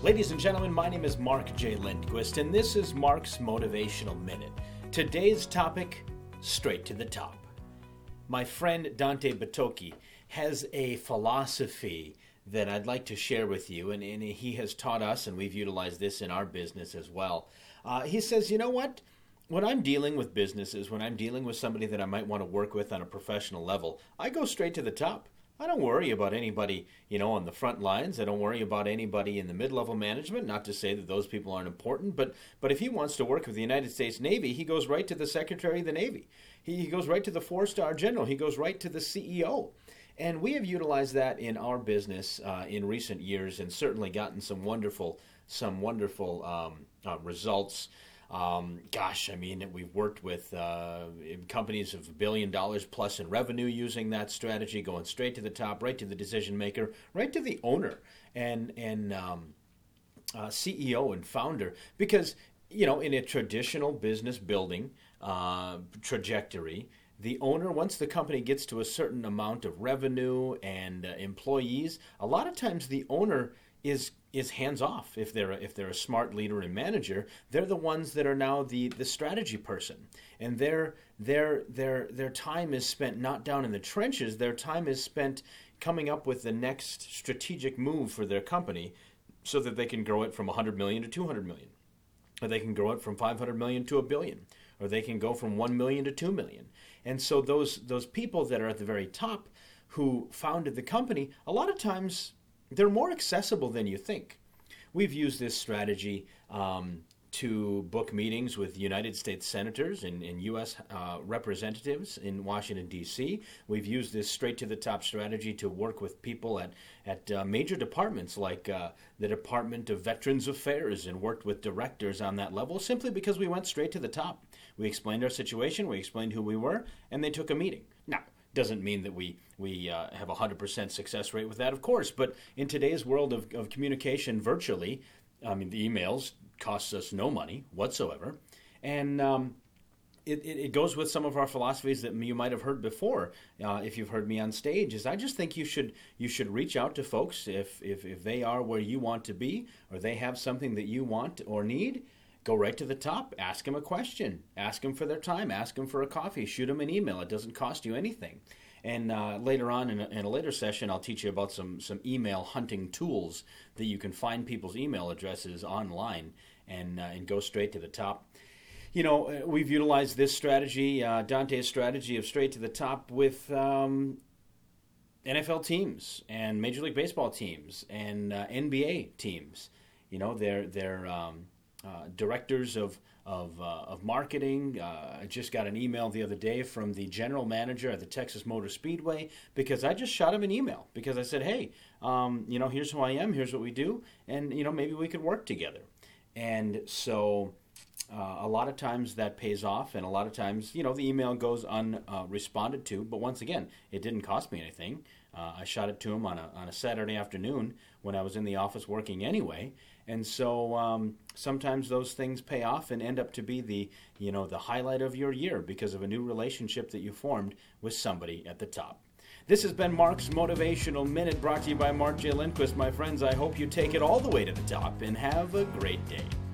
Ladies and gentlemen, my name is Mark J. Lindquist, and this is Mark's Motivational Minute. Today's topic, straight to the top. My friend Dante Batocchi has a philosophy that I'd like to share with you, and he has taught us, and we've utilized this in our business as well. He says, you know what? When I'm dealing with businesses, when I'm dealing with somebody that I might want to work with on a professional level, I go straight to the top. I don't worry about anybody, on the front lines. I don't worry about anybody in the mid-level management. Not to say that those people aren't important, but if he wants to work with the United States Navy, he goes right to the Secretary of the Navy. He goes right to the four-star general. He goes right to the CEO. And we have utilized that in our business in recent years, and certainly gotten some wonderful results. We've worked with companies of $1 billion plus in revenue using that strategy, going straight to the top, right to the decision maker, right to the owner and CEO and founder. Because, in a traditional business building trajectory, the owner, once the company gets to a certain amount of revenue and employees, a lot of times the owner is hands off. If they're a smart leader and manager, they're the ones that are now the strategy person, and their time is spent not down in the trenches. Their time is spent coming up with the next strategic move for their company, so that they can grow it from 100 million to 200 million, or they can grow it from 500 million to $1 billion, or they can go from 1 million to 2 million. And so those people that are at the very top, who founded the company, a lot of times they're more accessible than you think. We've used this strategy to book meetings with United States senators and U.S. representatives in Washington, D.C. We've used this straight-to-the-top strategy to work with people at major departments like the Department of Veterans Affairs, and worked with directors on that level simply because we went straight to the top. We explained our situation, we explained who we were, and they took a meeting. Now, doesn't mean that we have a 100% success rate with that, of course, but in today's world of communication virtually, the emails costs us no money whatsoever, and it goes with some of our philosophies that you might have heard before. If you've heard me on stage, is I just think you should reach out to folks if they are where you want to be, or they have something that you want or need. Go right to the top. Ask them a question. Ask them for their time. Ask them for a coffee. Shoot them an email. It doesn't cost you anything. And later on in a later session, I'll teach you about some email hunting tools that you can find people's email addresses online and go straight to the top. We've utilized this strategy, Dante's strategy of straight to the top, with NFL teams and Major League Baseball teams and NBA teams. They're directors of marketing. I just got an email the other day from the general manager at the Texas Motor Speedway, because I just shot him an email because I said, hey, here's who I am, here's what we do, and maybe we could work together. And so a lot of times that pays off, and a lot of times the email goes unresponded to. But once again, it didn't cost me anything. I shot it to him on a Saturday afternoon when I was in the office working anyway. And so sometimes those things pay off and end up to be the highlight of your year because of a new relationship that you formed with somebody at the top. This has been Mark's Motivational Minute, brought to you by Mark J. Lindquist. My friends, I hope you take it all the way to the top and have a great day.